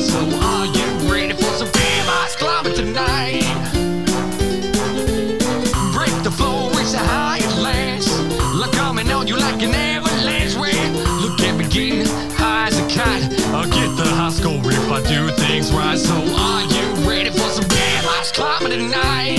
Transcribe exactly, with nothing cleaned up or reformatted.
So are you ready for some damn ice climbing tonight? Break the floor, reach the highest last. Look coming on you like an avalanche. Well, look at me getting high as a kite. I'll get the high score if I do things right. So are you ready for some damn ice climbing tonight?